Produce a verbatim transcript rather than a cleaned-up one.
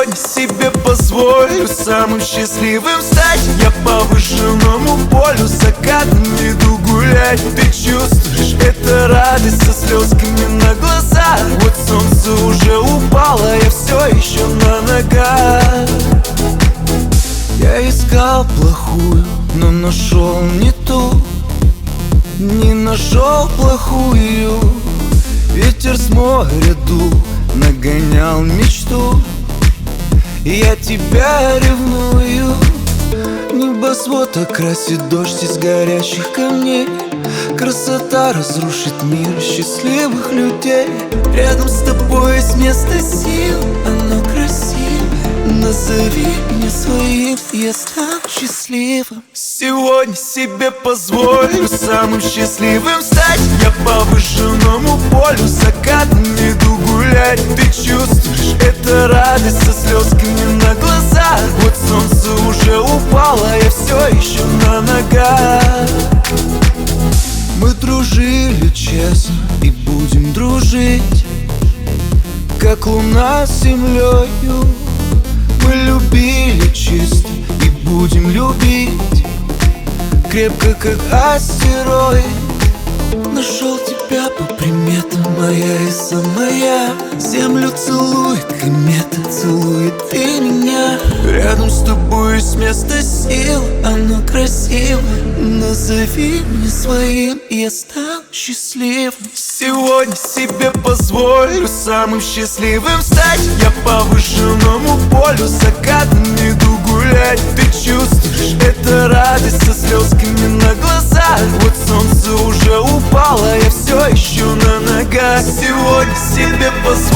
Сегодня себе позволю самым счастливым стать. Я по вышенному полю закатом иду гулять. Ты чувствуешь, это радость со слезками на глазах. Вот солнце уже упало, я все еще на ногах. Я искал плохую, но нашел не ту. Не нашел плохую. Ветер с моря дул, нагонял мечту. Я тебя ревную. Небосвод окрасит дождь из горящих камней. Красота разрушит мир счастливых людей. Рядом с тобой есть место сил, оно красиво. Назови меня своим, я стану счастливым. Сегодня себе позволю самым счастливым стать. Я по вышенному полю закатом иду гулять. Ты чувствуешь, это радость со слезками на глазах. Вот солнце уже упало, я все еще на ногах. Мы дружили честно и будем дружить, как луна с землею. Мы любили чисто и будем любить крепко, как астероид. Нашел тебя по приметам, моя и самая. Землю целует комета, целует и меня. Рядом с тобой есть место сил, оно красиво. Назови меня своим, я стану счастливым. Сегодня себе позволю самым счастливым стать. Я по вышенному полю закатом иду гулять. Ты чувствуешь, это радость со слезками на глазах. Вот солнце уже упало, я все еще на ногах. Сегодня себе позволю